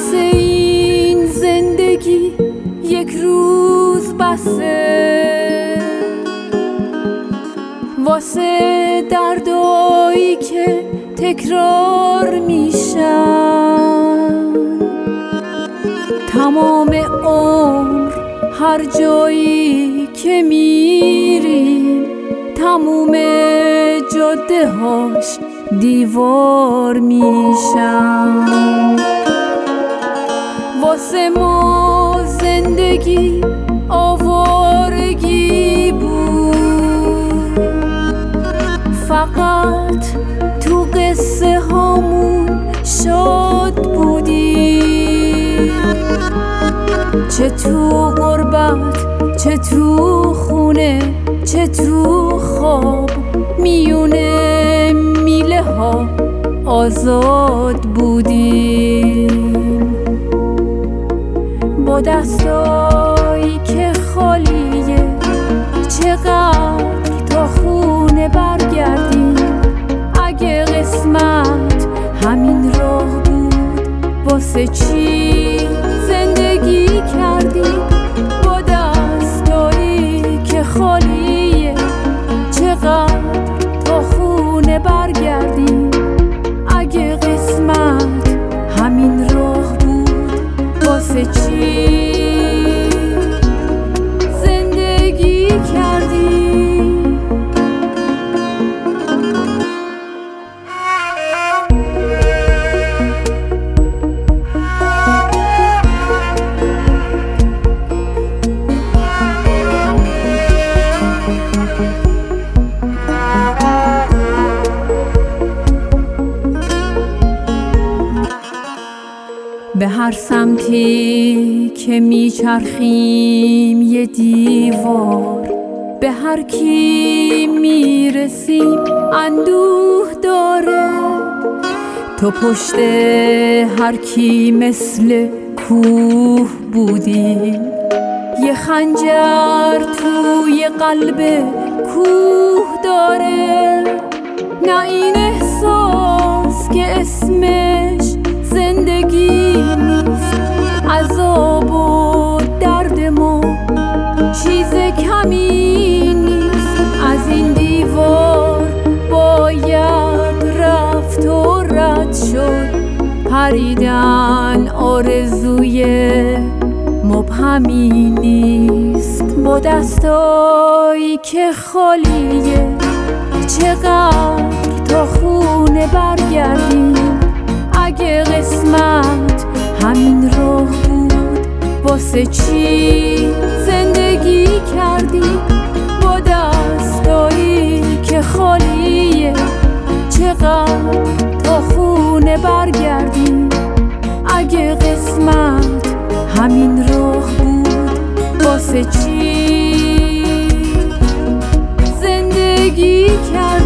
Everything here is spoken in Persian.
واسه این زندگی یک روز بسه، واسه دردایی که تکرار میشن، تمام عمر هر جایی که میریم تموم جاده هاش دیوار میشن. واسه ما زندگی آوارگی بود، فقط تو قصه هامون شاد بودیم، چه تو غربت چه تو خونه چه تو خواب، میونه میله ها آزاد بودیم. با دستایی که خالیه چقدر تا خونه برگردیم، اگه قسمت همین راه بود واسه چی زندگی کردیم؟ با دستایی که خالیه چقدر تا خونه برگردیم، اگه قسمت همین راه بود واسه چی زندگی کردیم؟ به هر سمتی که میچرخیم یه دیوار، به هر کی میرسیم اندوه داره، تو پشت هر کی مثل کوه بودی، یه خنجر توی قلب کوه داره. نه این احساس که اسمش زندگی نیست، عذاب و درد ما چیز کمی نیست، از این دیوار باید رفت و رد شد، پریدن آرزوی مبهمی نیست. با دستایی که خالیه چقدر تا خونه برگردیم، اگه قسمت همین راه بود واسه چی زندگی کردی؟ با دستایی که خالیه چقدر تا خونه برگردیم، اگه قسمت همین راه بود واسه چی زندگی کردی؟